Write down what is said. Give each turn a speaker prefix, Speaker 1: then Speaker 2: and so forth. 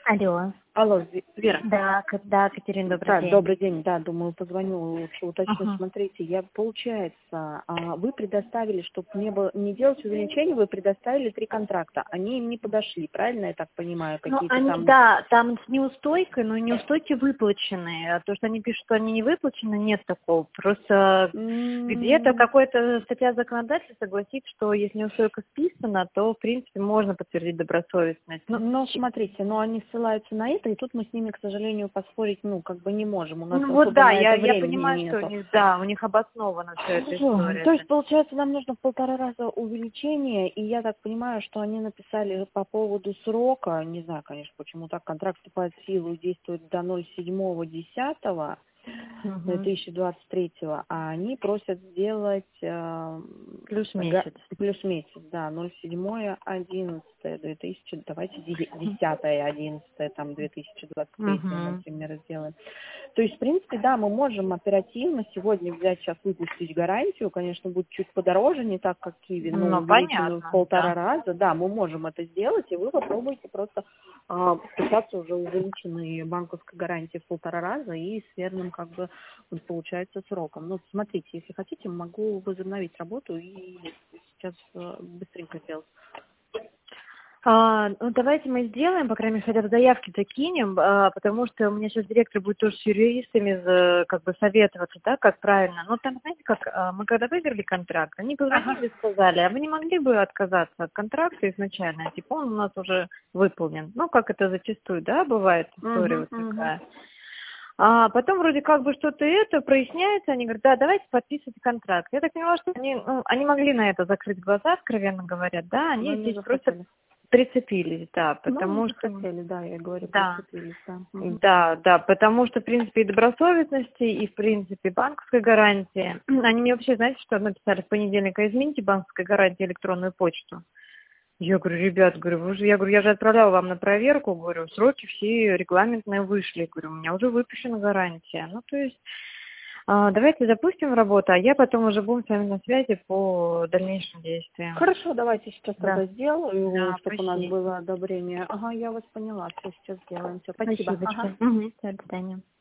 Speaker 1: Алло.
Speaker 2: Алло, Вера.
Speaker 1: Да, да, Катерина, добрый день.
Speaker 2: Добрый день. Да, думаю, позвоню, лучше уточню.
Speaker 1: Ага.
Speaker 2: Смотрите, получается, вы предоставили, чтобы не делать увеличение, вы предоставили 3 контракта. Они им не подошли, правильно я так понимаю?
Speaker 1: Ну,
Speaker 2: Какие-то
Speaker 1: они,
Speaker 2: там...
Speaker 1: да, там с неустойкой, но неустойки выплаченные. А то, что они пишут, что они не выплачены, нет такого. Просто где-то какая-то статья законодательства согласит, что если неустойка списана, то, в принципе, можно подтвердить добросовестность.
Speaker 2: Ну, смотрите, они ссылаются на это, и тут мы с ними, к сожалению, поспорить, как бы не можем. У нас
Speaker 1: Ну вот
Speaker 2: особо
Speaker 1: да,
Speaker 2: на это
Speaker 1: я
Speaker 2: времени
Speaker 1: понимаю,
Speaker 2: нету.
Speaker 1: что у них, да, у них обоснована вся эта история.
Speaker 2: То есть, получается, нам нужно в 1,5 раза увеличение, и я так понимаю, что они написали по поводу срока, не знаю, конечно, почему так, контракт вступает в силу и действует до 07.10.2023, а они просят сделать
Speaker 1: Плюс месяц.
Speaker 2: плюс месяц, да, 07.11.2000, давайте 10.11, там, 2023, например, сделаем. То есть, в принципе, да, мы можем оперативно сегодня взять, сейчас выпустить гарантию, конечно, будет чуть подороже, не так, как Киви, но
Speaker 1: Ну,
Speaker 2: увеличенную в 1,5
Speaker 1: понятно, да.
Speaker 2: раза, да, мы можем это сделать, и вы попробуйте просто подписаться уже увеличенной банковской гарантии в 1,5 раза и с верным, как бы, вот, получается, сроком. Ну, смотрите, если хотите, могу возобновить работу и сейчас быстренько сделать.
Speaker 1: Ну, давайте мы сделаем, по крайней мере, хотя бы заявки закинем, потому что у меня сейчас директор будет тоже с юристами как бы советоваться, да, как правильно. Но там, знаете, как мы когда выиграли контракт, они позвонили и сказали, а вы не могли бы отказаться от контракта изначально, типа он у нас уже выполнен. Ну, как это зачастую, да, бывает история вот такая. А потом вроде как бы что-то это проясняется, они говорят, да, давайте подписывайте контракт. Я так поняла, что они могли на это закрыть глаза, откровенно говоря, да, они здесь просто прицепились, да, потому что...
Speaker 2: захотели, да, я говорю,
Speaker 1: да.
Speaker 2: прицепились, да.
Speaker 1: Да, потому что, в принципе, и добросовестности, и, в принципе, банковской гарантии. Они мне вообще, знаете, что написали в понедельник, измените банковской гарантии электронную почту. Я говорю, ребят, я же отправляла вам на проверку, говорю, сроки все регламентные вышли, говорю, у меня уже выпущена гарантия. Ну, то есть, давайте запустим работу, а я потом уже будем с вами на связи по дальнейшим действиям.
Speaker 2: Хорошо, давайте сейчас тогда сделаю,
Speaker 1: Да,
Speaker 2: чтобы у нас
Speaker 1: спасибо.
Speaker 2: было одобрение. Ага, я вас поняла, все сейчас сделаем. Все, спасибо.
Speaker 1: Спасибо. До свидания.